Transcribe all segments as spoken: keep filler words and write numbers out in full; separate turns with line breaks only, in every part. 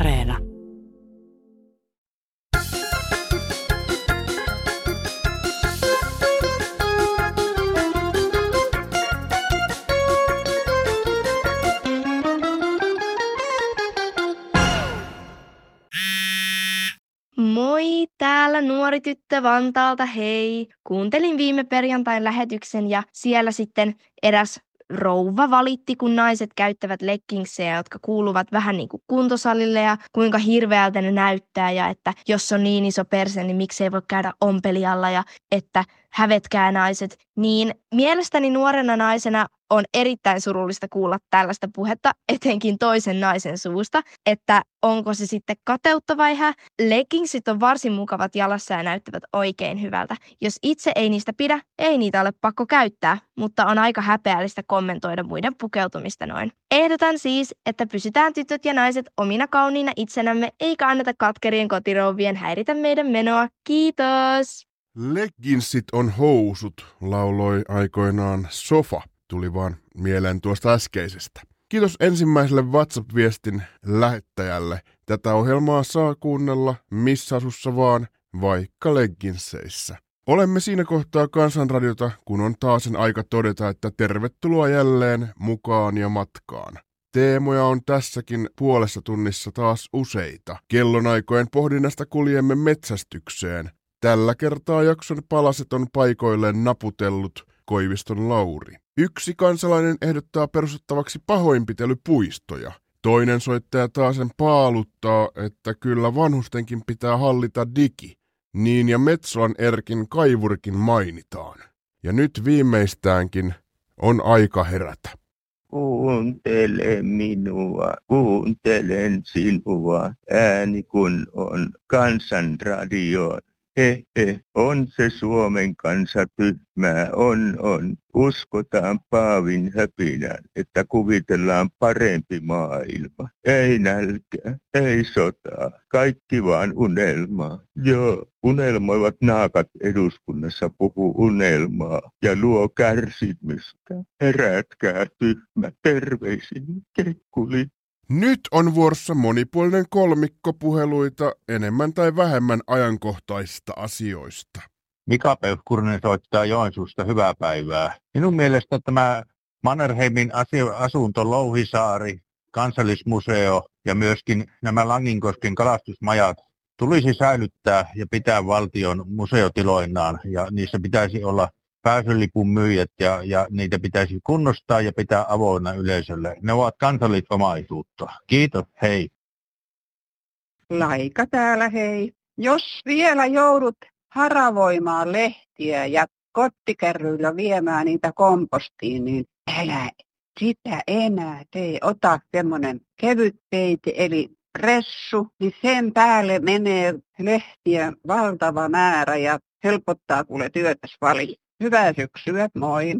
Areena.
Moi, täällä nuori tyttö Vantaalta, hei. Kuuntelin viime perjantain lähetyksen ja siellä sitten eräs rouva valitti, kun naiset käyttävät leggingsejä, jotka kuuluvat vähän niin kuin kuntosalille ja kuinka hirveältä ne näyttää ja että jos on niin iso perse, niin miksei voi käydä ompelijalla ja että hävetkää naiset. Niin mielestäni nuorena naisena on erittäin surullista kuulla tällaista puhetta, etenkin toisen naisen suusta, että onko se sitten kateutta vai hä? Leggingsit on varsin mukavat jalassa ja näyttävät oikein hyvältä. Jos itse ei niistä pidä, ei niitä ole pakko käyttää, mutta on aika häpeällistä kommentoida muiden pukeutumista noin. Ehdotan siis, että pysytään tytöt ja naiset omina kauniina itsenämme, eikä anneta katkerien kotirouvien häiritä meidän menoa. Kiitos!
Leggingsit on housut, lauloi aikoinaan Sofa. Tuli vaan mieleen tuosta äskeisestä. Kiitos ensimmäiselle WhatsApp-viestin lähettäjälle. Tätä ohjelmaa saa kuunnella missä asussa vaan, vaikka legginseissä. Olemme siinä kohtaa Kansanradiota, kun on taas sen aika todeta, että tervetuloa jälleen mukaan ja matkaan. Teemoja on tässäkin puolessa tunnissa taas useita. Kellonaikojen pohdinnasta kuljemme metsästykseen. Tällä kertaa jakson palaset on paikoilleen naputellut Koiviston Lauri. Yksi kansalainen ehdottaa perustettavaksi pahoinpitelypuistoja. Toinen soittaja taasen paaluttaa, että kyllä vanhustenkin pitää hallita digi. Niin ja Metsolan Erkin kaivurikin mainitaan. Ja nyt viimeistäänkin on aika herätä.
Kuuntele minua, kuuntelen sinua, ääni kun on Kansanradio. He, he, on se Suomen kansa tyhmää, on, on. Uskotaan Paavin höpinään, että kuvitellaan parempi maailma. Ei nälkää, ei sotaa, kaikki vaan unelmaa. Joo, unelmoivat naakat eduskunnassa puhuu unelmaa ja luo kärsimystä. Herätkää tyhmä, terveisin Kekkuli.
Nyt on vuorossa monipuolinen kolmikko puheluita enemmän tai vähemmän ajankohtaisista asioista.
Mika Peuhkurinen soittaa Joensuusta, hyvää päivää. Minun mielestä tämä Mannerheimin asunto Louhisaari, kansallismuseo ja myöskin nämä Langinkosken kalastusmajat tulisi säilyttää ja pitää valtion museotiloinaan ja niissä pitäisi olla pääsylipun myyjät ja, ja niitä pitäisi kunnostaa ja pitää avoinna yleisölle. Ne ovat kansallisomaisuutta. Kiitos, hei.
Laika täällä, hei. Jos vielä joudut haravoimaan lehtiä ja kottikärryillä viemään niitä kompostiin, niin älä sitä enää tee. Ota semmoinen kevyt peite, eli pressu, niin sen päälle menee lehtiä valtava määrä ja helpottaa kuule työtäs paljon. Hyvää syksyä, moi.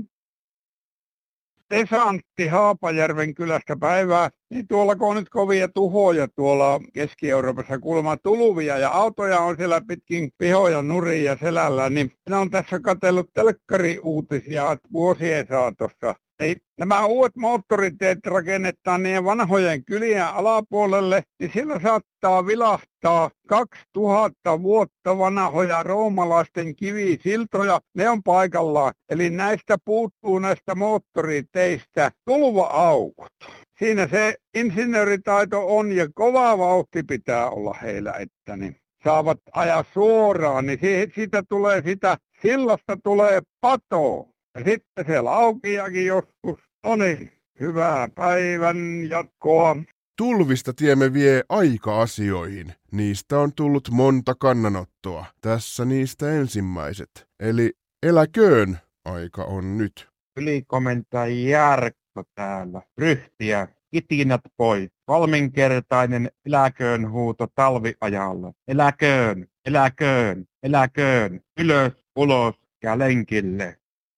Desantti Haapajärven kylästä päivää. Niin tuolla kun on nyt kovia tuhoja tuolla Keski-Euroopassa kuulemma tulvia ja autoja on siellä pitkin pihoja nurin ja selällä, niin minä olen tässä katsellut telkkariuutisia vuosien saatossa. Niin nämä uudet moottoriteet rakennetaan niiden vanhojen kylien alapuolelle, niin siellä saattaa vilahtaa kaksituhatta vuotta vanhoja roomalaisten kivisiltoja. Ne on paikallaan. Eli näistä puuttuu näistä moottoriteistä tulva-aukot. Siinä se insinööritaito on ja kova vauhti pitää olla heillä, että niin saavat ajaa suoraan, niin siitä tulee sitä, sillasta tulee patoa. Ja sitten se laukiakin joskus. No niin, hyvää päivän jatkoa.
Tulvista tiemme vie aika-asioihin. Niistä on tullut monta kannanottoa. Tässä niistä ensimmäiset. Eli eläköön aika on nyt.
Ylikomentaja Jarkko täällä. Ryhtiä, kitinät pois. Kolminkertainen eläköön huuto talviajalla. Eläköön, eläköön, eläköön. Ylös, ulos ja lenkille.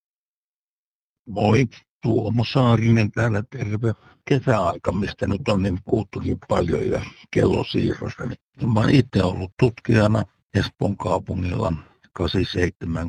Moi, Tuomo Saarinen täällä, terve. Kesäaika, mistä nyt on niin puhuttukin paljon ja kellosiirrosta. Mä oon itse ollut tutkijana Espoon kaupungilla kahdeksankymmentäseitsemän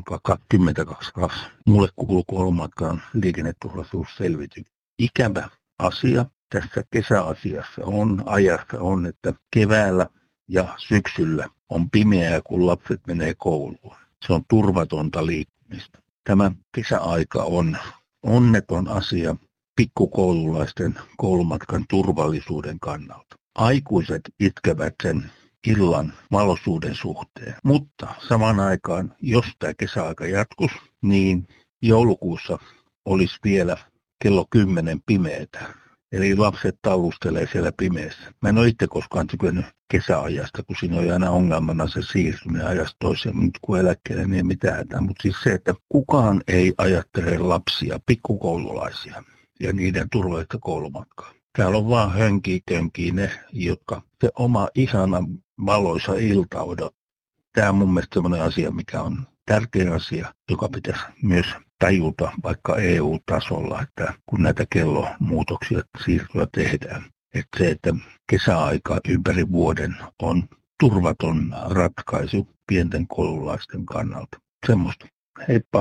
kaksikymmentäkaksi. Mulle kuuluu koulumatkaan liikenneturvallisuusselvitys. Ikävä asia, tässä kesäasiassa on, ajassa on, että keväällä ja syksyllä on pimeää, kun lapset menee kouluun. Se on turvatonta liikkumista. Tämä kesäaika on onneton asia pikkukoululaisten koulumatkan turvallisuuden kannalta. Aikuiset itkevät sen illan valoisuuden suhteen, mutta samaan aikaan, jos tämä kesäaika jatkuisi, niin joulukuussa olisi vielä kello kymmenen pimeätä. Eli lapset taulustelee siellä pimeässä. Mä en ole itse koskaan tykännyt kesäajasta, kun siinä on aina ongelmana se siirtyminen ajasta toiseen, nyt kun eläkkeelle niin ei mitään. Mutta siis se, että kukaan ei ajattele lapsia, pikkukoululaisia ja niiden turvallista koulumatkaa. Täällä on vaan hönkii tönkii ne, jotka se oma ihana valoisa ilta odottaa. Tämä on mun mielestä sellainen asia, mikä on tärkeä asia, joka pitäisi myös tajuta vaikka E U-tasolla, että kun näitä kellomuutoksia siirtyä tehdään. Että se, että kesäaika ympäri vuoden on turvaton ratkaisu pienten koululaisten kannalta. Semmoista. Heippa.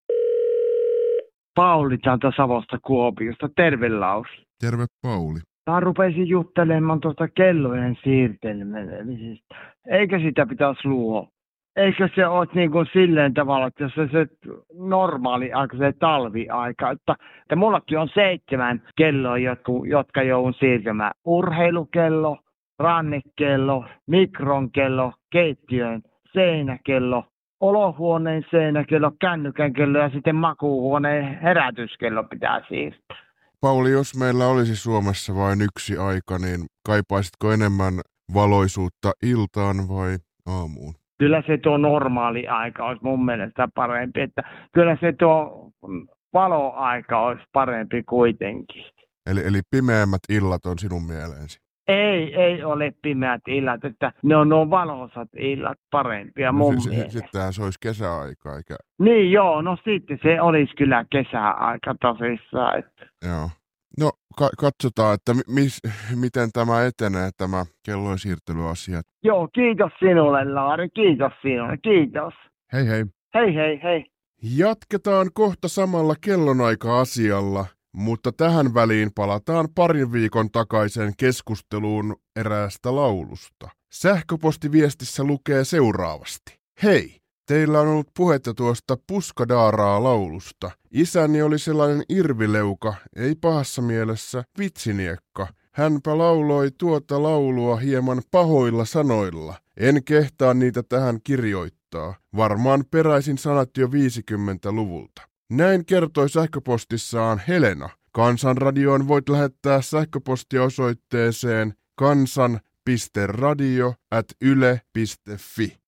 Pauli täältä Savosta Kuopiosta. Terve Laus.
Terve Pauli.
Mä rupesin juttelemaan tuosta kellojen siirtelemisestä. Eikä sitä pitäisi luoda. Eikö se ole niin kuin silleen tavalla, että se, se normaali aika, se talviaika. Että, että mullakin on seitsemän kelloa, jotka, jotka joudun siirtämään. Urheilukello, rannekello, mikronkello, keittiön seinäkello, olohuoneen seinäkello, kännykän kello ja sitten makuuhuoneen herätyskello pitää siirtää.
Pauli, jos meillä olisi Suomessa vain yksi aika, niin kaipaisitko enemmän valoisuutta iltaan vai aamuun?
Kyllä se tuo normaali aika olisi mun mielestä parempi, että kyllä se tuo valoaika olisi parempi kuitenkin.
Eli, eli pimeämmät illat on sinun mieleesi?
Ei, ei ole pimeät illat, että ne on nuo valoisat illat parempia mun
no, s-
mielestä.
Sittenhän se olisi kesäaika, eikä?
Niin joo, no sitten se olisi kyllä kesäaika tosissaan. Että.
Joo. No ka- katsotaan, että mis, miten tämä etenee, tämä kellojen siirtelyasia.
Joo, kiitos sinulle Laari, kiitos sinulle, kiitos.
Hei hei.
Hei hei hei.
Jatketaan kohta samalla kellonaika-asialla, mutta tähän väliin palataan parin viikon takaisen keskusteluun eräästä laulusta. Sähköpostiviestissä lukee seuraavasti. Hei! Teillä on ollut puhetta tuosta Puskadaaraa laulusta. Isäni oli sellainen irvileuka, ei pahassa mielessä, vitsiniekka. Hänpä lauloi tuota laulua hieman pahoilla sanoilla. En kehtaa niitä tähän kirjoittaa. Varmaan peräisin sanat jo viisikymmentäluvulta. Näin kertoi sähköpostissaan Helena. Kansanradioon voit lähettää sähköpostia osoitteeseen kansan piste radio ät yle piste fi.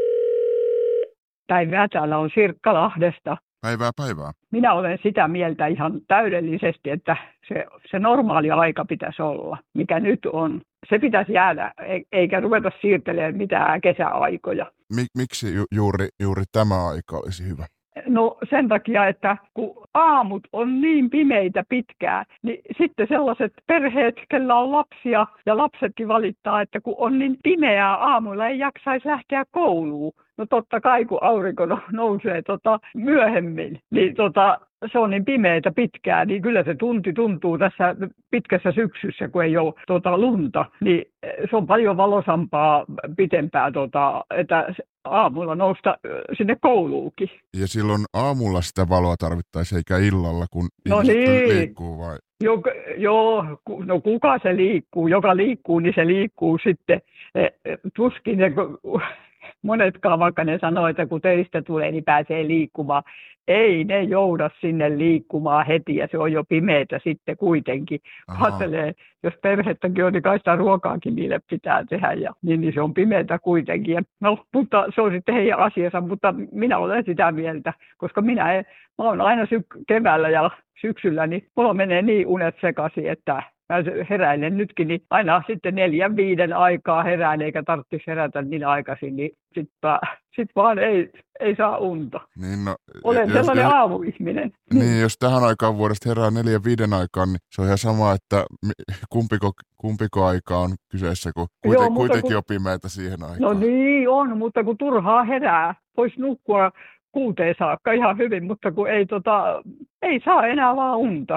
Päivää, täällä on Sirkka Lahdesta.
Päivää päivää.
Minä olen sitä mieltä ihan täydellisesti, että se, se normaali aika pitäisi olla, mikä nyt on. Se pitäisi jäädä, eikä ruveta siirtelemään mitään kesäaikoja.
Mik, miksi ju, juuri, juuri tämä aika olisi hyvä?
No sen takia, että kun aamut on niin pimeitä pitkään, niin sitten sellaiset perheet, kellä on lapsia ja lapsetkin valittaa, että kun on niin pimeää aamulla, ei jaksaisi lähteä kouluun. No totta kai, kun aurinko nousee tota myöhemmin, niin tota, se on niin pimeitä pitkään, niin kyllä se tunti tuntuu tässä pitkässä syksyssä, kun ei ole tota, lunta, niin se on paljon valosampaa pitempää, tota, että aamulla nousta sinne kouluukin.
Ja silloin aamulla sitä valoa tarvittaisiin eikä illalla, kun
no
ihmiset
niin.
liikkuu vai?
Joka, joo, no kuka se liikkuu? Joka liikkuu, niin se liikkuu sitten. Tuskin ne, monetkaan vaikka ne sanoo, että kun töistä tulee, niin pääsee liikkumaan. Ei ne jouda sinne liikkumaan heti ja se on jo pimeätä sitten kuitenkin. Katselee, jos perhettäkin on, niin kai sitä ruokaakin niille pitää tehdä ja niin, niin se on pimeätä kuitenkin. Ja, no, mutta se on sitten heidän asiansa, mutta minä olen sitä mieltä, koska minä, en, mä olen aina syk- keväällä ja syksyllä, niin mulla menee niin unet sekaisin, että mä heräilen nytkin, niin aina sitten neljän viiden aikaa herään, eikä tarvitsisi herätä niin aikaisin, niin sitten sit vaan ei, ei saa unta.
Niin no,
olen
jos,
sellainen
jos,
aamuihminen.
Niin, niin, jos tähän aikaan vuodesta herää neljän viiden aikaan, niin se on ihan sama, että kumpiko, kumpiko aika on kyseessä, kun kuiten, Joo, kuitenkin kun, on pimeätä siihen aikaan.
No niin on, mutta kun turhaa herää, voisi nukkua kuuteen saakka ihan hyvin, mutta kun ei, tota, ei saa enää vaan unta.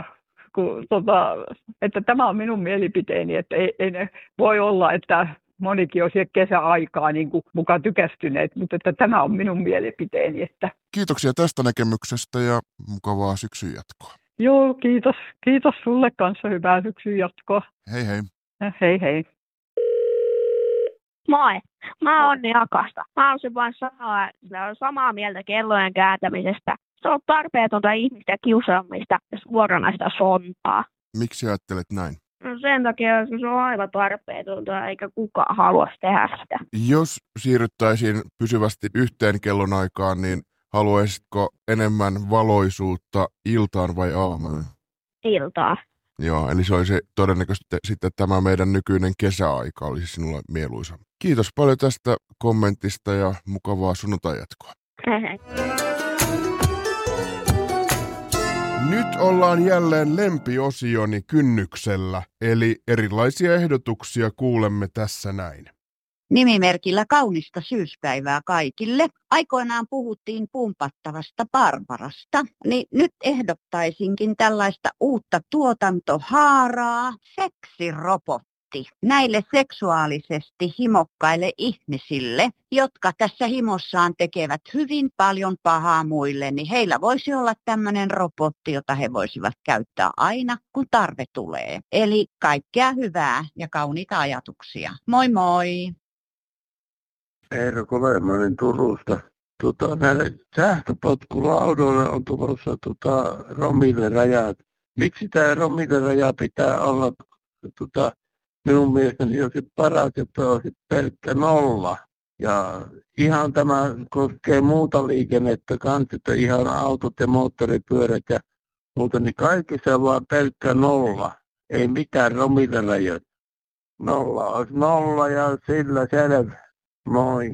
kun, tota, että tämä on minun mielipiteeni, että ei, ei ne voi olla, että monikin on siellä kesäaikaa niin kuin mukaan tykästyneet, mutta että tämä on minun mielipiteeni. Että...
Kiitoksia tästä näkemyksestä ja mukavaa syksyn jatkoa.
Joo, kiitos. Kiitos sulle kanssa. Hyvää syksyn jatkoa.
Hei hei.
Hei hei.
Moi, mä oon Onni Akasta. Mä haluaisin vain sanoa, että mä olen samaa mieltä kellojen kääntämisestä. Se on tarpeetonta ihmisten kiusaamista ja suoranaista sontaa.
Miksi ajattelet näin?
No sen takia, että se on aivan tarpeetonta eikä kukaan halua tehdä sitä.
Jos siirryttäisiin pysyvästi yhteen kellonaikaan, niin haluaisitko enemmän valoisuutta iltaan vai aamuun?
Iltaa.
Joo, eli se olisi todennäköisesti sitten tämä meidän nykyinen kesäaika olisi sinulle mieluisa. Kiitos paljon tästä kommentista ja mukavaa sunnuntai-jatkoa. Nyt ollaan jälleen lempiosioni kynnyksellä, eli erilaisia ehdotuksia kuulemme tässä näin.
Nimimerkillä kaunista syyspäivää kaikille. Aikoinaan puhuttiin pumpattavasta Barbarasta, niin nyt ehdottaisinkin tällaista uutta tuotantohaaraa, seksirobotti. Näille seksuaalisesti himokkaille ihmisille, jotka tässä himossaan tekevät hyvin paljon pahaa muille, niin heillä voisi olla tämmöinen robotti, jota he voisivat käyttää aina, kun tarve tulee. Eli kaikkea hyvää ja kauniita ajatuksia. Moi moi!
Eero Kolemanen Turusta. Tota, näille sähköpotkulaudoille on tulossa tota, romille rajat. Miksi tämä romille raja pitää olla tota, minun mielestäni olisi paras, että olisi pelkkä nolla. Ja ihan tämä koskee muuta liikennettä kanssa, että ihan autot ja moottoripyörät ja muuta, niin kaikissa on vaan pelkkä nolla. Ei mitään romille rajat. Nolla olisi nolla ja sillä selvä. Moi.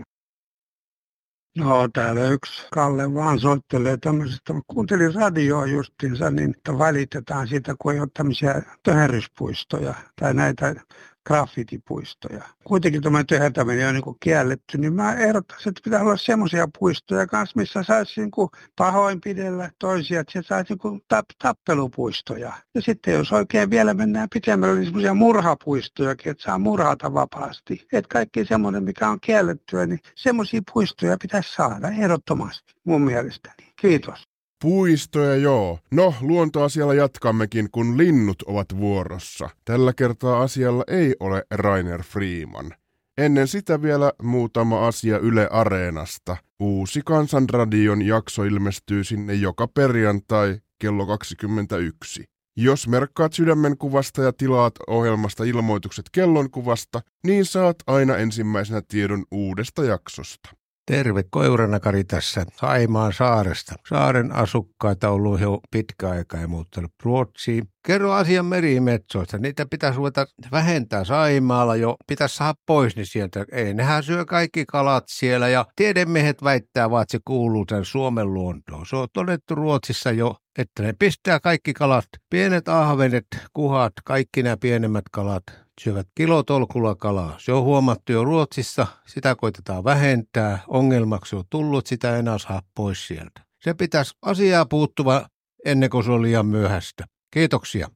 No täällä yksi Kalle vaan soittelee tämmöisestä. Kuuntelin radioa justiinsa, niin että valitetaan siitä, kun ei ole tämmöisiä töherryspuistoja tai näitä graffitipuistoja. Kuitenkin tämä töhertäminen on niin kuin kielletty, niin mä ehdottaisin, että pitää olla semmoisia puistoja kanssa, missä saisi niin kuin pahoinpidellä toisia, että se saisi niin kuin tap- tappelupuistoja. Ja sitten jos oikein vielä mennään pitemmälle, niin semmoisia murhapuistojakin, että saa murhata vapaasti. Että kaikki semmoinen, mikä on kiellettyä, niin semmoisia puistoja pitäisi saada ehdottomasti mun mielestäni. Kiitos.
Puistoja joo. No, luontoasialla jatkammekin, kun linnut ovat vuorossa. Tällä kertaa asialla ei ole Rainer Freeman. Ennen sitä vielä muutama asia Yle Areenasta. Uusi Kansanradion jakso ilmestyy sinne joka perjantai kello kaksikymmentäyksi. Jos merkkaat sydämenkuvasta ja tilaat ohjelmasta ilmoitukset kellonkuvasta, niin saat aina ensimmäisenä tiedon uudesta jaksosta.
Terve, Koiranakari tässä Saimaan saaresta. Saaren asukkaita on ollut jo pitkä aika ja muuttanut Ruotsiin. Kerro asian merimetsoista. Niitä pitäisi ruveta vähentää Saimaalla jo. Pitäisi saada pois niin sieltä. Ei, nehän syö kaikki kalat siellä ja tiedemiehet väittää vaan, että se kuuluu tämän Suomen luontoon. Se on todettu Ruotsissa jo, että ne pistää kaikki kalat, pienet ahvenet, kuhat, kaikki nämä pienemmät kalat syövät kilotolkulla kalaa. Se on huomattu jo Ruotsissa, sitä koitetaan vähentää. Ongelmaksi on tullut, sitä ei enää saa pois sieltä. Se pitäisi asiaa puuttua ennen kuin se on liian myöhäistä. Kiitoksia.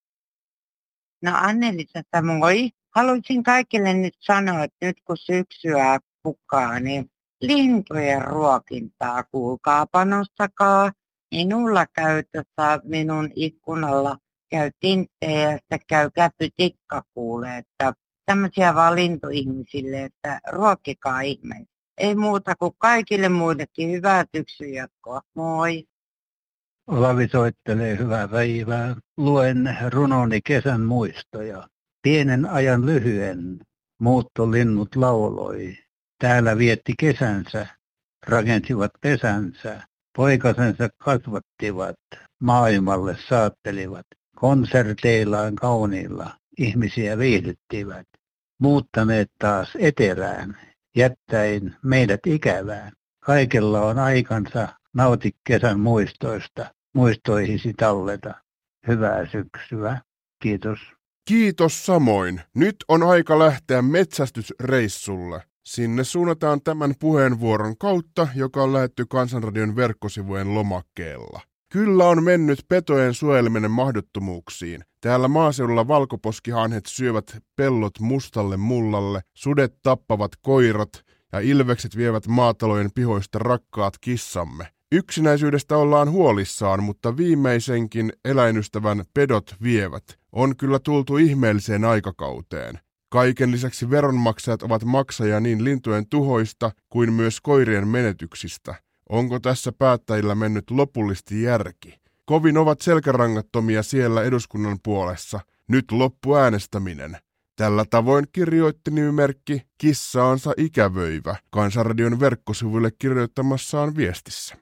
No Anneli, tätä moi. Haluaisin kaikille nyt sanoa, että nyt kun syksyä pukkaa, niin lintujen ruokintaa kuulkaa panostakaa. Minulla käy tota minun ikkunalla. Käy tinttejä ja sitten käy käpytikka kuulee, että tämmöisiä vaan lintuihmisille, että ruokkikaa ihmeitä. Ei muuta kuin kaikille muillekin hyvää syksyn jatkoa. Moi!
Olavi soittelee hyvää päivää. Luen runoni kesän muistoja. Pienen ajan lyhyen muuttolinnut lauloi. Täällä vietti kesänsä, rakensivat pesänsä, poikasensa kasvattivat, maailmalle saattelivat. Konserteillaan kauniilla ihmisiä viihdyttivät, muuttaneet taas etelään, jättäen meidät ikävään. Kaikella on aikansa, nauti kesän muistoista, muistoihisi talleta. Hyvää syksyä. Kiitos.
Kiitos samoin. Nyt on aika lähteä metsästysreissulle. Sinne suunnataan tämän puheenvuoron kautta, joka on lähetty Kansanradion verkkosivujen lomakkeella. Kyllä on mennyt petojen suojeleminen mahdottomuuksiin. Täällä maaseudulla valkoposkihanhet syövät pellot mustalle mullalle, sudet tappavat koirat ja ilvekset vievät maatalojen pihoista rakkaat kissamme. Yksinäisyydestä ollaan huolissaan, mutta viimeisenkin eläinystävän pedot vievät. On kyllä tultu ihmeelliseen aikakauteen. Kaiken lisäksi veronmaksajat ovat maksajia niin lintujen tuhoista kuin myös koirien menetyksistä. Onko tässä päättäjillä mennyt lopullisesti järki? Kovin ovat selkärangattomia siellä eduskunnan puolessa. Nyt loppu äänestäminen. Tällä tavoin kirjoitti nimimerkki Kissaansa ikävöivä Kansanradion verkkosivuille kirjoittamassaan viestissä.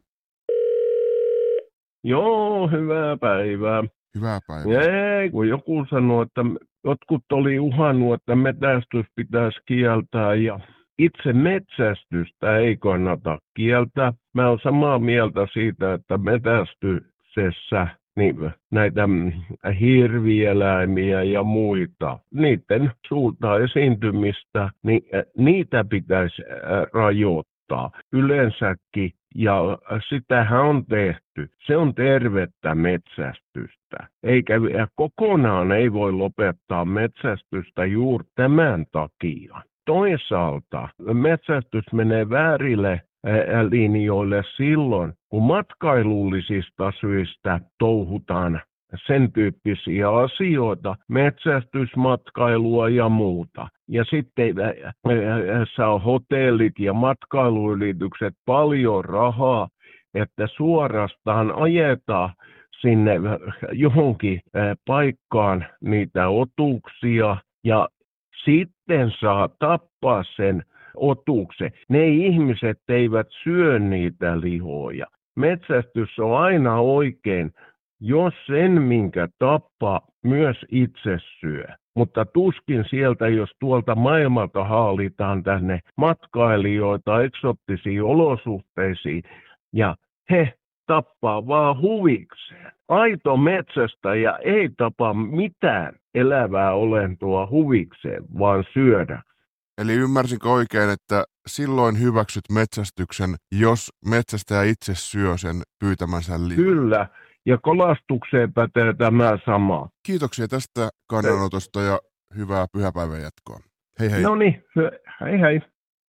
Joo, hyvää päivää.
Hyvää päivää.
Ei, kun joku sanoi, että jotkut oli uhannut, että metästys pitäisi kieltää ja itse metsästystä ei kannata kieltää. Mä oon samaa mieltä siitä, että metästyksessä niin näitä hirvieläimiä ja muita, niiden suurta esiintymistä, niin niitä pitäisi rajoittaa yleensäkin. Ja sitähän on tehty. Se on tervettä metsästystä. Eikä kokonaan ei voi lopettaa metsästystä juuri tämän takia. Toisaalta metsästys menee väärille linjoille silloin, kun matkailullisista syistä touhutaan sen tyyppisiä asioita, metsästysmatkailua ja muuta. Ja sitten saa hotellit ja matkailuyritykset paljon rahaa, että suorastaan ajetaan sinne johonkin paikkaan niitä otuksia ja sitten saa tappaa sen otuksen. Ne ihmiset eivät syö niitä lihoja. Metsästys on aina oikein, jos sen minkä tappaa myös itse syö. Mutta tuskin sieltä, jos tuolta maailmalta haalitaan tänne matkailijoita eksottisiin olosuhteisiin ja he tappaa vaan huvikseen. Aito metsästäjä ei tapa mitään elävää olentoa huvikseen, vaan syödä.
Eli ymmärsinkö oikein, että silloin hyväksyt metsästyksen, jos metsästäjä itse syö sen pyytämänsä lihan?
Kyllä, ja kalastukseen pätee tämä sama.
Kiitoksia tästä kannanotosta ja hyvää pyhäpäivän jatkoa. Hei hei.
No niin, hei hei.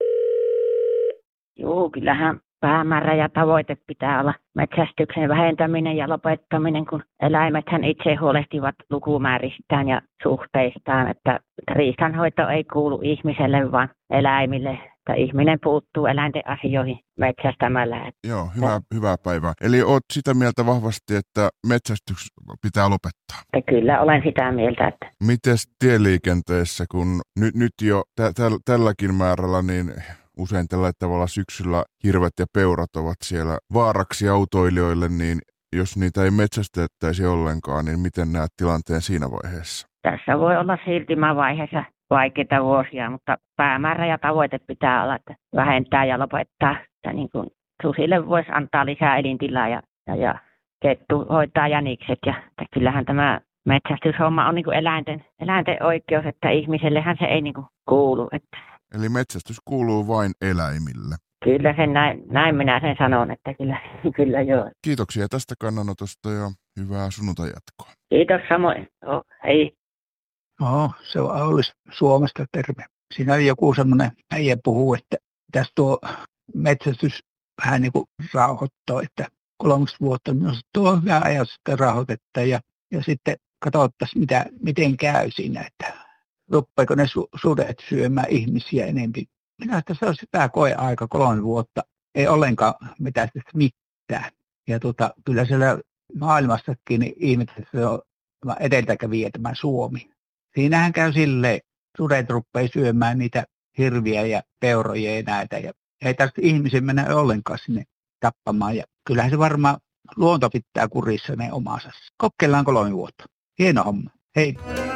Joo, kyllähän päämäärä ja tavoite pitää olla metsästyksen vähentäminen ja lopettaminen, kun eläimethän itse huolehtivat lukumääristään ja suhteistaan, että riistanhoito ei kuulu ihmiselle, vaan eläimille, että ihminen puuttuu eläinten asioihin metsästämällä.
Joo, hyvää, hyvää päivää. Eli olet sitä mieltä vahvasti, että metsästys pitää lopettaa?
Että kyllä olen sitä mieltä. Että...
Mites tieliikenteessä, kun nyt, nyt jo tä, tä, tälläkin määrällä, niin usein tällä tavalla syksyllä hirvet ja peurat ovat siellä vaaraksi autoilijoille, niin jos niitä ei metsästettäisi ollenkaan, niin miten näet tilanteen siinä vaiheessa?
Tässä voi olla siirtymävaiheessa vaikeita vuosia, mutta päämäärä ja tavoite pitää olla, että vähentää ja lopettaa. Että niin kuin susille voisi antaa lisää elintilaa ja, ja, ja kettu hoitaa jänikset. Ja, että kyllähän tämä metsästyshomma on niin kuin eläinten, eläinten oikeus, että ihmisellehän se ei niin kuin kuulu. Että
eli metsästys kuuluu vain eläimille.
Kyllä sen näin, näin minä sen sanon, että kyllä, kyllä joo.
Kiitoksia tästä kannanotosta ja hyvää sunnuntai-jatkoa.
Kiitos samoin. Oh, hei.
No, se on olisi Suomesta terve. Siinä oli joku semmoinen äijä puhuu, että tässä tuo metsästys vähän niin kuin rauhoittaa, että kolmekymmentä vuotta minusta tuo on hyvä ajan sitten rauhoitetta ja, ja sitten katsottaisiin, mitä, miten käy siinä, että ruppeeko ne su- sudet syömään ihmisiä enemmän. Minä että se on sitä koeaika kolme vuotta, ei ollenkaan mitään mitään. Ja tota, kyllä siellä maailmastakin niin ihmiset, se on edeltäkävijä tämä Suomi. Siinähän käy silleen, sudet rupeaa syömään niitä hirviä ja peuroja ja näitä. Ja ei tarvitse ihmisen mennä ollenkaan sinne tappamaan. Ja kyllähän se varmaan luonto pitää kurissa ne omansa. Kokeillaan kolme vuotta. Hieno homma. Hei.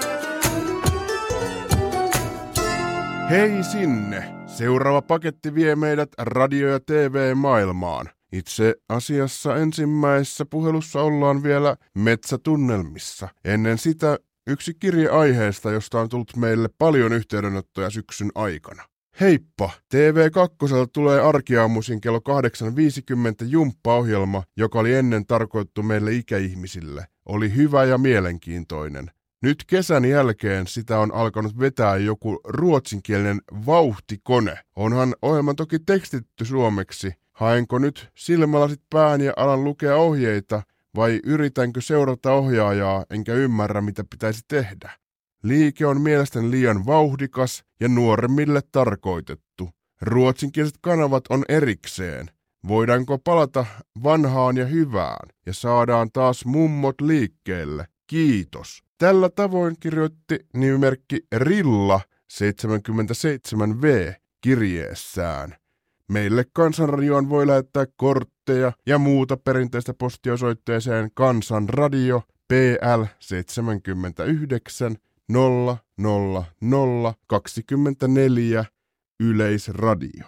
Hei sinne! Seuraava paketti vie meidät radio- ja T V-maailmaan. Itse asiassa ensimmäisessä puhelussa ollaan vielä metsätunnelmissa. Ennen sitä yksi kirje aiheesta, josta on tullut meille paljon yhteydenottoja syksyn aikana. Heippa! T V kaksi tulee arkiaamuisin kello kahdeksan viisikymmentä jumppaohjelma, joka oli ennen tarkoitettu meille ikäihmisille. Oli hyvä ja mielenkiintoinen. Nyt kesän jälkeen sitä on alkanut vetää joku ruotsinkielinen vauhtikone. Onhan ohjelma toki tekstitty suomeksi. Haenko nyt silmälasit pään ja alan lukea ohjeita, vai yritänkö seurata ohjaajaa enkä ymmärrä mitä pitäisi tehdä? Liike on mielestäni liian vauhdikas ja nuoremmille tarkoitettu. Ruotsinkieliset kanavat on erikseen. Voidaanko palata vanhaan ja hyvään ja saadaan taas mummot liikkeelle? Kiitos. Tällä tavoin kirjoitti nimimerkki Rilla seitsemänkymmentäseitsemän V kirjeessään. Meille Kansanradioon voi lähettää kortteja ja muuta perinteistä postiosoitteeseen Kansanradio P L seitsemänkymmentäyhdeksän nolla nolla nolla kaksikymmentäneljä Yleisradio.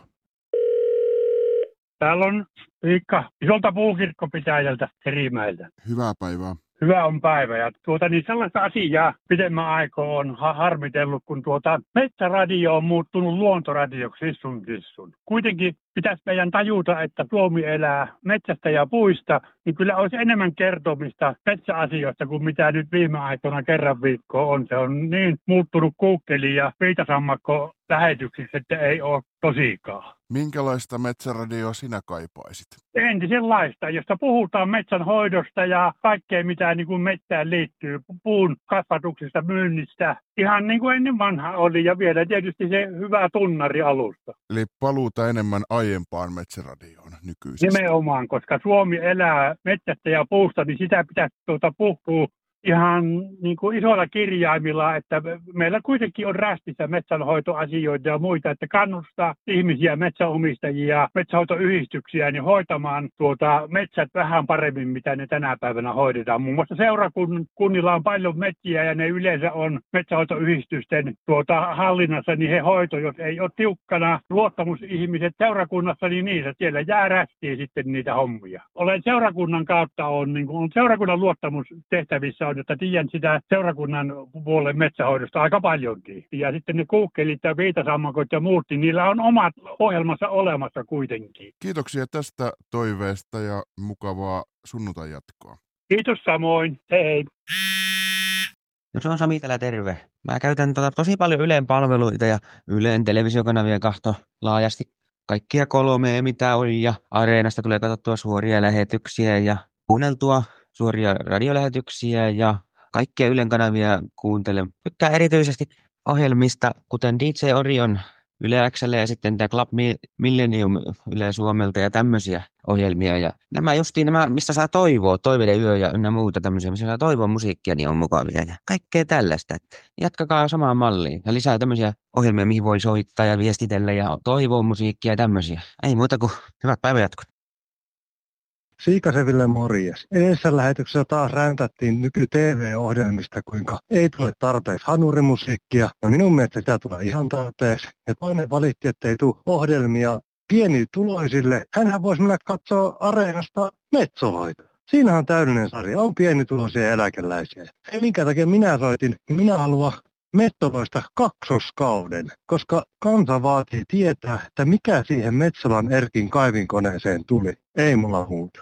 Täällä on Iikka isolta puukirkkopitäjältä Erimäeltä.
Hyvää päivää.
Hyvä on päivä. Ja tuota, niin sellaista asiaa pidemmän aikaa on ha- harmitellut, kun tuota metsäradio on muuttunut luontoradioksi hissun kissun. Kuitenkin pitäisi meidän tajuta, että Suomi elää metsästä ja puista, niin kyllä olisi enemmän kertomista metsäasioista kuin mitä nyt viime aikoina kerran viikkoa on. Se on niin muuttunut kuukkeli ja viitasammakko lähetyksiksi, että ei ole tosikaan.
Minkälaista metsäradioa sinä kaipaisit?
Entisenlaista, josta puhutaan metsän hoidosta ja kaikkea mitä niin kuin metsään liittyy, puun kasvatuksesta, myynnistä. Ihan niin kuin ennen vanha oli ja vielä tietysti se hyvä tunnari alusta.
Eli paluuta enemmän aiempaan metsäradioon nykyisestä.
Nimenomaan, koska Suomi elää metsästä ja puusta, niin sitä pitäisi tuota puhua ihan niin kuin isoilla kirjaimilla, että meillä kuitenkin on rästissä metsänhoitoasioita ja muita, että kannustaa ihmisiä, metsäomistajia, metsähoitoyhdistyksiä niin hoitamaan tuota metsät vähän paremmin, mitä ne tänä päivänä hoidetaan. Muun muassa seurakunnilla on paljon metsiä ja ne yleensä on metsähoitoyhdistysten tuota hallinnassa, niin he hoito, jos ei ole tiukkana luottamusihmiset seurakunnassa, niin niissä siellä jää rästiin sitten niitä hommia. Olen seurakunnan kautta, on, niin kuin, on seurakunnan luottamustehtävissä on, että tiedän sitä seurakunnan puolen metsähoidosta aika paljonkin. Ja sitten ne kuukkelit ja viitasammakot ja muut, niin niillä on omat ohjelmansa olemassa kuitenkin.
Kiitoksia tästä toiveesta ja mukavaa sunnuntai jatkoa.
Kiitos samoin. Hei.
No se on Sami täällä, terve. Mä käytän tota tosi paljon Ylen palveluita ja Ylen televisiokanavia kahto laajasti kaikkia kolmea mitä on ja Areenasta tulee katsottua suoria lähetyksiä ja kuunneltua suoria radiolähetyksiä ja kaikkia Ylen kanavia kuuntelen. Tykkään erityisesti ohjelmista, kuten D J Orion Yle X:lle ja sitten tämä Club Millennium Yle Suomelta ja tämmöisiä ohjelmia. Ja nämä justiin nämä, mistä saa toivoa, toiveiden yö ja ynnä muuta tämmöisiä, missä saa toivoa musiikkia, niin on mukavia ja kaikkea tällaista. Jatkakaa samaan malliin ja lisää tämmöisiä ohjelmia, mihin voi soittaa ja viestitellä ja toivoa musiikkia ja tämmöisiä. Ei muuta kuin hyvät päivänjatkot.
Siikaseville morjes. Edellisessä lähetyksessä taas räntättiin nyky-T V-ohjelmista, kuinka ei tule tarpeeksi hanurimusiikkia. No minun mielestä sitä tulee ihan tarpeeksi. Ja toinen valitti, että ei tule ohjelmia pienituloisille. Hänhän voisi mennä katsoa Areenasta Metsoloita. Siinä on täydellinen sarja. On pienituloisia eläkeläisiä. Ei minkä takia minä soitin, minä haluan Metsoloista kaksoskauden, koska kansa vaatii tietää, että mikä siihen Metsolan Erkin kaivinkoneeseen tuli. Ei mulla muuta.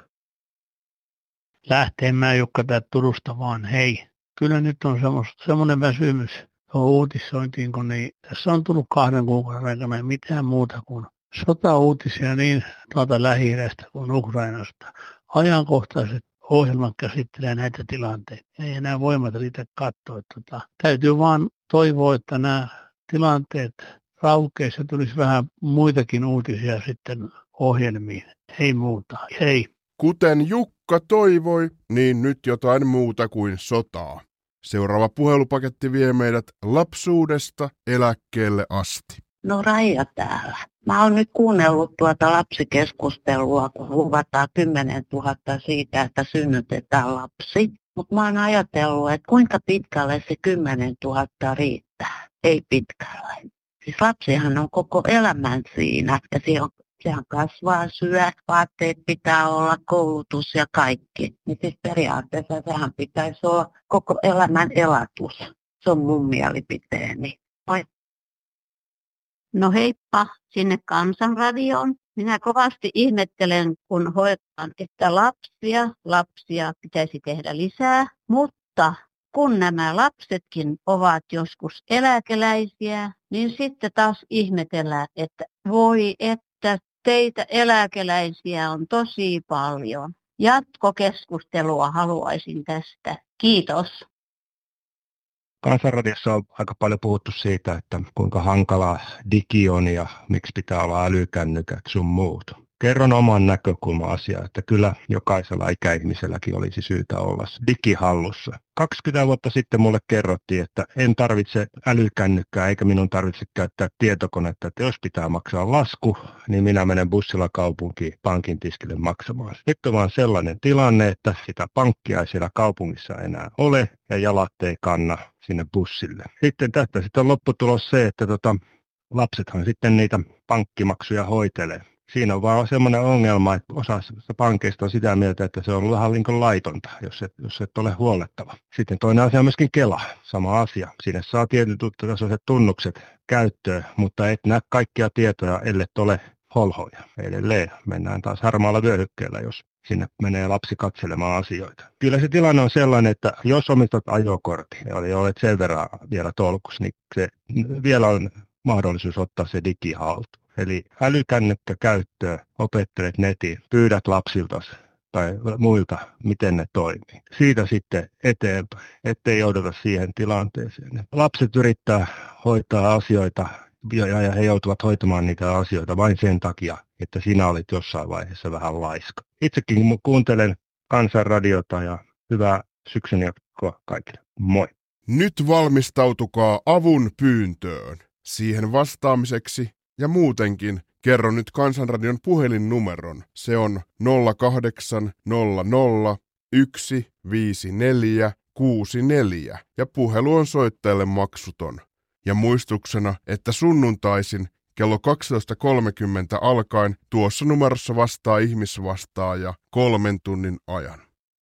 Lähtemään Jukka täältä Turusta vaan, hei. Kyllä nyt on semmoinen väsymys tuohon uutisointiin, kun niin, tässä on tullut kahden kuukauden aikana mitään muuta kuin sota-uutisia niin tuolta Lähi-idästä kuin Ukrainasta. Ajankohtaiset ohjelmat käsittelee näitä tilanteita. Ei enää voimat riitä katsoa. Tota, täytyy vaan toivoa, että nämä tilanteet raukeisivat ja tulisi vähän muitakin uutisia sitten ohjelmiin. Ei muuta. Hei.
Kuten Jukka toivoi, niin nyt jotain muuta kuin sotaa. Seuraava puhelupaketti vie meidät lapsuudesta eläkkeelle asti.
No Raija täällä. Mä oon nyt kuunnellut tuota lapsikeskustelua, kun luvataan kymmenen tuhatta siitä, että synnytetään lapsi. Mutta mä oon ajatellut, että kuinka pitkälle se kymmenen tuhatta riittää. Ei pitkälle. Siis lapsihan on koko elämän siinä ja se on Sehän kasvaa, syö, vaatteet pitää olla, koulutus ja kaikki. Niin siis periaatteessa sehän pitäisi olla koko elämän elatus. Se on mun mielipiteeni. Moi. No heippa sinne Kansanradioon. Minä kovasti ihmettelen, kun hoitan, että lapsia, lapsia pitäisi tehdä lisää, mutta kun nämä lapsetkin ovat joskus eläkeläisiä, niin sitten taas ihmetellään, että voi että teitä eläkeläisiä on tosi paljon. Jatkokeskustelua haluaisin tästä. Kiitos.
Kansanradiossa on aika paljon puhuttu siitä, että kuinka hankalaa digi on ja miksi pitää olla älykännykät sun muut. Kerron oman näkökulman asiaa, että kyllä jokaisella ikäihmiselläkin olisi syytä olla digihallussa. kaksikymmentä vuotta sitten mulle kerrottiin, että en tarvitse älykännykkää eikä minun tarvitse käyttää tietokonetta, että jos pitää maksaa lasku, niin minä menen bussilla kaupunkiin pankin tiskille maksamaan. Nyt on vaan sellainen tilanne, että sitä pankkia ei siellä kaupungissa enää ole ja jalat ei kanna sinne bussille. Sitten tästä sitten on lopputulos se, että tota, lapsethan sitten niitä pankkimaksuja hoitelee. Siinä on vaan semmoinen ongelma, että osa pankeista on sitä mieltä, että se on vähän niin kuin laitonta, jos et, jos et ole huolettava. Sitten toinen asia on myöskin Kela, sama asia. Sinne saa tietyntasoiset tunnukset käyttöön, mutta et näe kaikkia tietoja, ellei ole holhoja. Edelleen mennään taas harmaalla vyöhykkeellä, jos sinne menee lapsi katselemaan asioita. Kyllä se tilanne on sellainen, että jos omistat ajokortin ja olet sen verran vielä tolkussa, niin se vielä on mahdollisuus ottaa se digi haltuun. Eli älykännykkä käyttöön, opettelet netin, pyydät lapsilta tai muilta, miten ne toimii. Siitä sitten eteenpäin, ettei jouduta siihen tilanteeseen. Lapset yrittää hoitaa asioita ja he joutuvat hoitamaan niitä asioita vain sen takia, että sinä olit jossain vaiheessa vähän laiska. Itsekin kuuntelen Kansanradiota ja hyvää syksyn jatkoa kaikille. Moi!
Nyt valmistautukaa avun pyyntöön. Siihen vastaamiseksi ja muutenkin kerron nyt Kansanradion puhelinnumeron. Se on nolla kahdeksan nolla nolla yksi viisi neljä kuusi neljä ja puhelu on soittajalle maksuton. Ja muistuksena, että sunnuntaisin kello kaksitoista kolmekymmentä alkaen tuossa numerossa vastaa ihmisvastaaja kolmen tunnin ajan.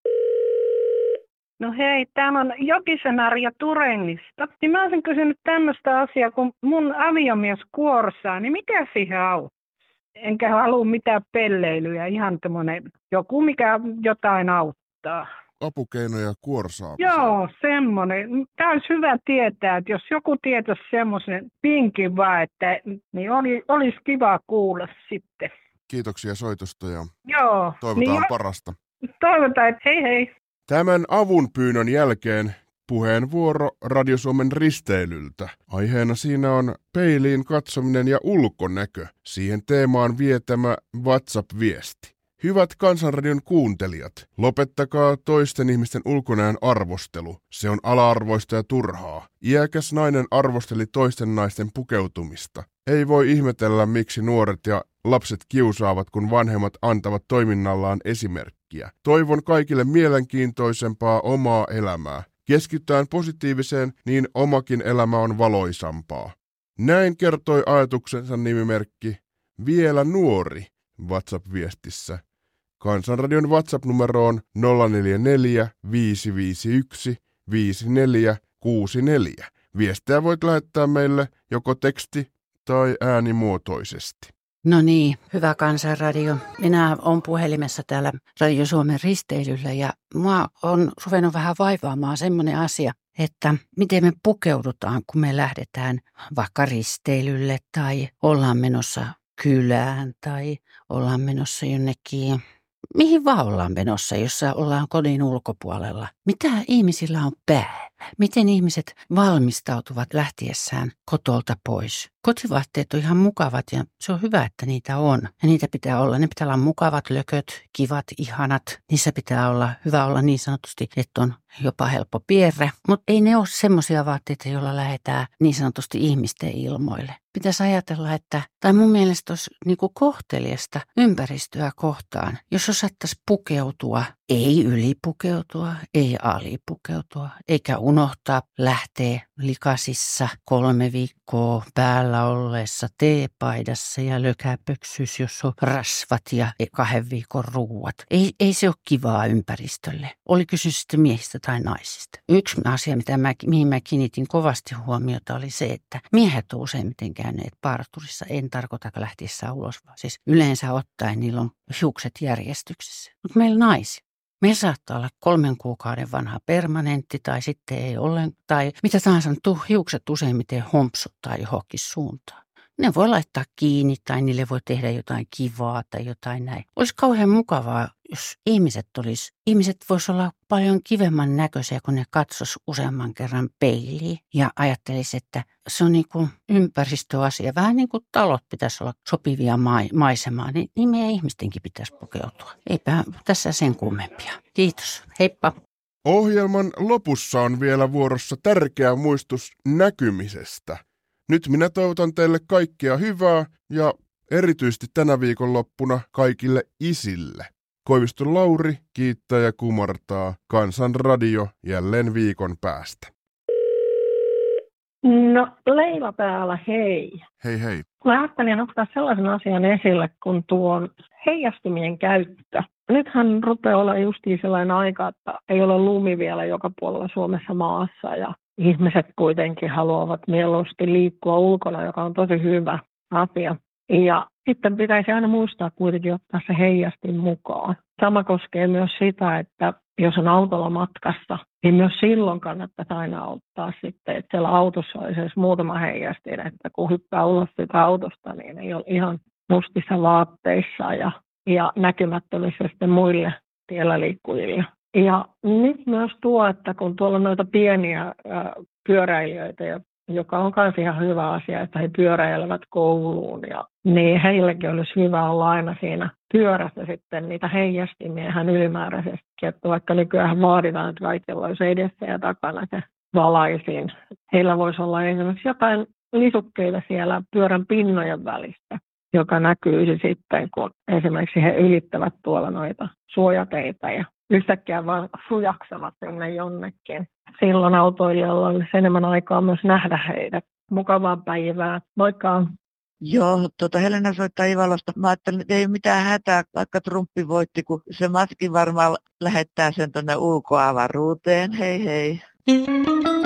No hei, täällä on Jokisen-Arja Turengista. Niin mä olisin kysynyt tämmöistä asiaa, kun mun aviomies kuorsaa, niin mikä siihen auttaa? Enkä halua mitään pelleilyjä, ihan tämmöinen joku, mikä jotain auttaa.
Apukeinoja kuorsaamiseen.
Joo, semmoinen. Tämä olisi hyvä tietää, että jos joku tietäisi semmoisen pinkin vaan, että niin oli, olisi kiva kuulla sitten.
Kiitoksia soitosta ja
Joo,
toivotaan
niin
parasta.
Toivotaan, että hei hei.
Tämän avunpyynnön jälkeen puheenvuoro Radio Suomen risteilyltä. Aiheena siinä on peiliin katsominen ja ulkonäkö. Siihen teemaan vietämä WhatsApp-viesti. Hyvät Kansanradion kuuntelijat, lopettakaa toisten ihmisten ulkonäön arvostelu. Se on ala-arvoista ja turhaa. Iäkäs nainen arvosteli toisten naisten pukeutumista. Ei voi ihmetellä, miksi nuoret ja lapset kiusaavat, kun vanhemmat antavat toiminnallaan esimerkkiä. Toivon kaikille mielenkiintoisempaa omaa elämää. Keskitytään positiiviseen, niin omakin elämä on valoisampaa. Näin kertoi ajatuksensa nimimerkki Vielä nuori WhatsApp-viestissä. Kansanradion WhatsApp-numero on nolla neljä neljä viisi viisi yksi viisi neljä kuusi neljä. Viestejä voit lähettää meille joko teksti- tai äänimuotoisesti.
No niin, hyvä Kansanradio. Minä olen puhelimessa täällä Radio Suomen risteilyllä ja mua on ruvennut vähän vaivaamaan semmoinen asia, että miten me pukeudutaan, kun me lähdetään vaikka risteilylle tai ollaan menossa kylään tai ollaan menossa jonnekin, mihin vaan ollaan menossa, jossa ollaan kodin ulkopuolella. Mitä ihmisillä on päällä? Miten ihmiset valmistautuvat lähtiessään kotolta pois? Kotivaatteet on ihan mukavat ja se on hyvä, että niitä on. Ja niitä pitää olla. Ne pitää olla mukavat, lököt, kivat, ihanat. Niissä pitää olla, hyvä olla niin sanotusti, että on jopa helppo pierre. Mutta ei ne ole semmoisia vaatteita, joilla lähdetään niin sanotusti ihmisten ilmoille. Pitäisi ajatella, että, tai mun mielestä olisi niin kuin kohteliasta ympäristöä kohtaan, jos osattaisi pukeutua, ei ylipukeutua, ei alipukeutua, eikä unohtaa lähteä likasissa kolme viikkoa päällä olleessa teepaidassa ja lökäpöksys, jos on rasvat ja kahden viikon ruuat. Ei, ei se ole kivaa ympäristölle. Oli kysymys sitten miehistä tai naisista. Yksi asia, mitä mä, mihin mä kiinnitin kovasti huomiota, oli se, että miehet on useimmiten käyneet parturissa. En tarkoita lähtiessä ulos, vaan siis yleensä ottaen niillä on hiukset järjestyksessä. Mutta meillä naisia. Meillä saattaa olla kolmen kuukauden vanha permanentti tai sitten ei ollen, tai mitä tahansa, tuu hiukset useimmiten hompsuttaa johonkin suuntaan. Ne voi laittaa kiinni tai niille voi tehdä jotain kivaa tai jotain näin. Olisi kauhean mukavaa, jos ihmiset olisi, ihmiset vois olla paljon kivemman näköisiä, kun ne katsos useamman kerran peiliin ja ajattelisi, että se on niin kuin ympäristöasia. Vähän niin kuin talot pitäisi olla sopivia ma- maisemaa, niin, niin meidän ihmistenkin pitäisi pukeutua. Eipä tässä sen kummempia. Kiitos. Heippa.
Ohjelman lopussa on vielä vuorossa tärkeä muistus näkymisestä. Nyt minä toivotan teille kaikkea hyvää ja erityisesti tänä viikonloppuna kaikille isille. Koiviston Lauri kiittää ja kumartaa. Kansan radio jälleen viikon päästä.
No Leila täällä, hei.
Hei hei.
Mä ajattelin ottaa sellaisen asian esille, kun tuon heijastimien käyttö. Nythän rupeaa olla justiin sellainen aika, että ei ole lumi vielä joka puolella Suomessa maassa ja ihmiset kuitenkin haluavat mieluusti liikkua ulkona, joka on tosi hyvä asia. Ja sitten pitäisi aina muistaa kuitenkin ottaa se heijastin mukaan. Sama koskee myös sitä, että jos on autolla matkassa, niin myös silloin kannattaa aina ottaa sitten, että siellä autossa olisi edes muutama heijastin, että kun hyppää ulos sitä autosta, niin ei ole ihan mustissa vaatteissa ja, ja näkymättömissä sitten muille tiellä liikkujille. Ja nyt myös tuo, että kun tuolla on noita pieniä ää, pyöräilijöitä, joka on myös ihan hyvä asia, että he pyöräilevät kouluun, ja niin heillekin olisi hyvä olla aina siinä pyörässä sitten niitä heijastimia ihan ylimääräisesti, että vaikka nykyään vaaditaan, että kaikilla olisi edessä ja takana se valaisin. Heillä voisi olla esimerkiksi jotain lisukkeita siellä pyörän pinnojen välistä, joka näkyisi sitten, kun esimerkiksi he ylittävät tuolla noita suojateitä ja yhtäkkiä vaan sujaksavat sinne jonnekin. Silloin autoilijalla olisi enemmän aikaa myös nähdä heidät. Mukavaa päivää. Moikka!
Joo, tuota Helena soittaa Ivalosta. Mä ajattelin, että ei mitään hätää, vaikka Trumpi voitti, kun se maski varmaan lähettää sen tuonne ulkoavaruuteen. Hei hei!